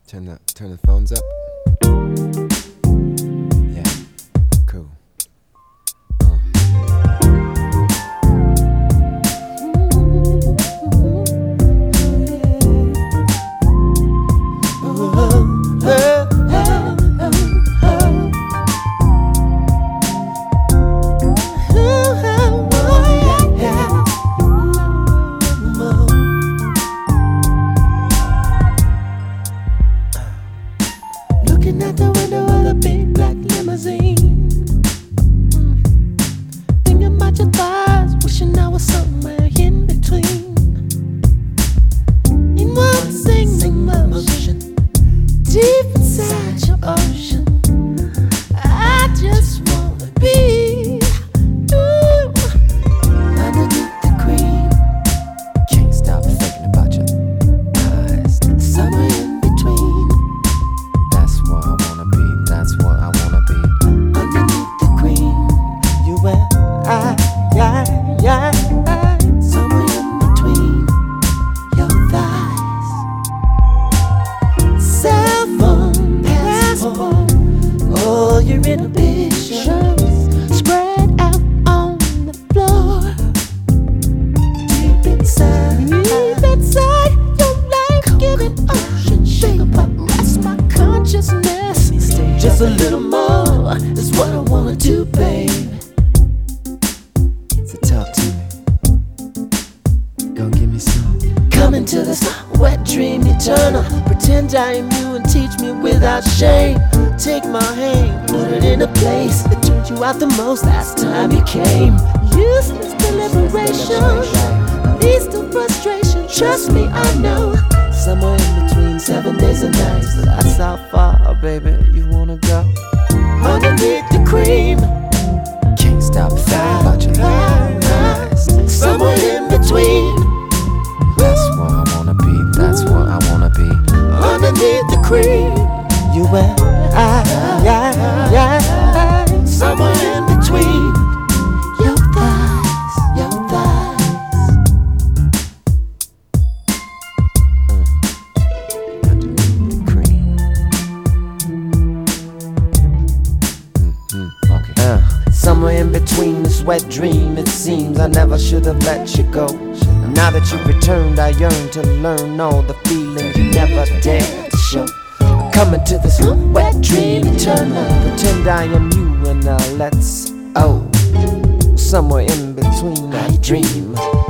Turn the phones up. Yeah, cool. Looking at the window of the big black limousine, thinking about your thighs, wishing I was somewhere in between. In one single motion, deep inside your ocean, I just wanna be underneath the cream. Can't stop thinking about your eyes. Somewhere in between, That's where I wanna be. That's where I wanna be. underneath the cream. You and I, yeah. Somewhere in between your thighs. Cell phone, passport, all your inhibitions spread out on the floor. Deep inside your life-giving ocean, shake up, rest my consciousness. Just a little more is what I wanna do, babe. So talk to me. Go give me some. Come into this wet dream eternal. Pretend I am you and teach me without shame. Take my hand, put it in a place that turned you out the most last time you came. Useless deliberation leads to frustration. Trust me, I know. Somewhere in between 7 days and nights, that's how far, baby, you wanna go. Underneath the cream, Can't stop thinking about your eyes. somewhere in between. That's where I wanna be. That's where I wanna be. Underneath the cream, you and I, somewhere in between your thighs, your thighs. Underneath the cream. Okay. Somewhere in between this wet dream, it seems I never should have let you go. And now that you've returned, I yearn to learn all the feelings you never dared to show. Coming to this wet dream eternal, pretend I am you and let's somewhere in between that dream.